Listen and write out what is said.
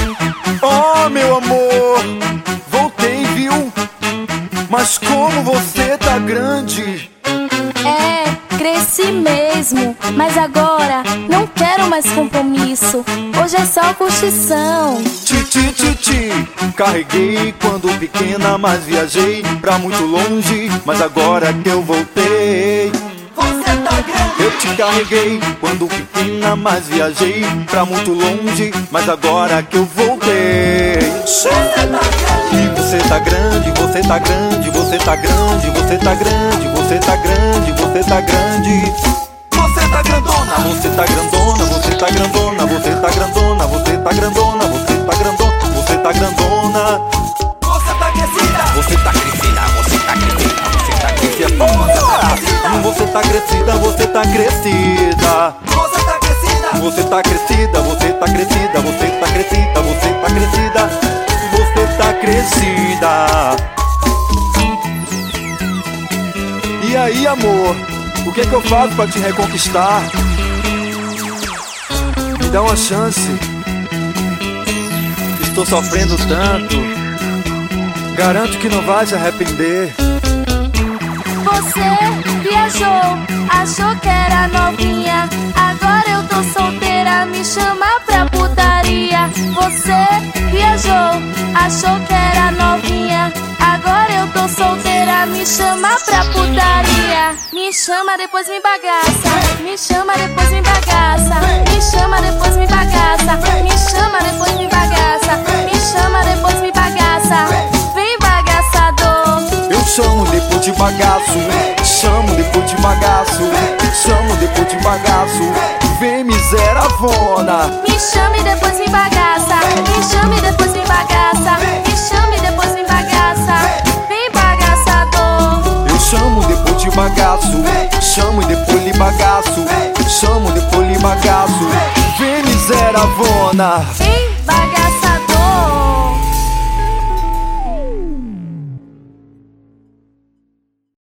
Oh, meu amor, voltei, viu? Mas como você tá grande. É, cresci mesmo, mas agora não quero mais compromisso. Hoje é só curtição. Carreguei quando pequena, mas viajei pra muito longe. Mas agora que eu voltei, você tá grande. eu te carreguei quando pequena, mas viajei pra muito longe. Mas agora que eu voltei, Você tá grande. e você tá grande, você tá grande, você tá grande, você tá grande, você tá grande, você tá grande. Você tá grandona. Você tá grandona, você tá grandona, você tá grandona, você tá grandona, você tá grandona, você tá grandona. Você tá crescida. Você tá crescida, você tá crescida, você tá crescida. Você tá crescida, você tá crescida. Você tá crescida. Você tá crescida, você tá crescida, você tá crescida, você tá crescida, você tá crescida. E aí, amor, o que é que eu faço pra te reconquistar? Me dá uma chance. Estou sofrendo tanto. Garanto que não vai se arrepender. Você viajou, achou que era novinha. Agora eu tô solteira, me chama pra putaria. Você viajou, achou que era novinha. Agora eu tô solteira, me chama pra putaria. Me chama, depois me bagaça. Me chama, depois me bagaça. Me chama, depois me bagaça. Me chama, depois me bagaça. Me chama, depois me bagaça. Vem bagaçador. Eu chamo depois de bagaço, chamo depois de bagaço, chamo depois de bagaço. Vem miseravona. Me chame, depois me bagaça. Me chame, depois me bagaça. Me chame, depois me bagaça. Vem bagaçador. Eu chamo depois de bagaço, chamo e depois lhe bagaço, chamo depois lhe bagaço. Vem miseravona. Vem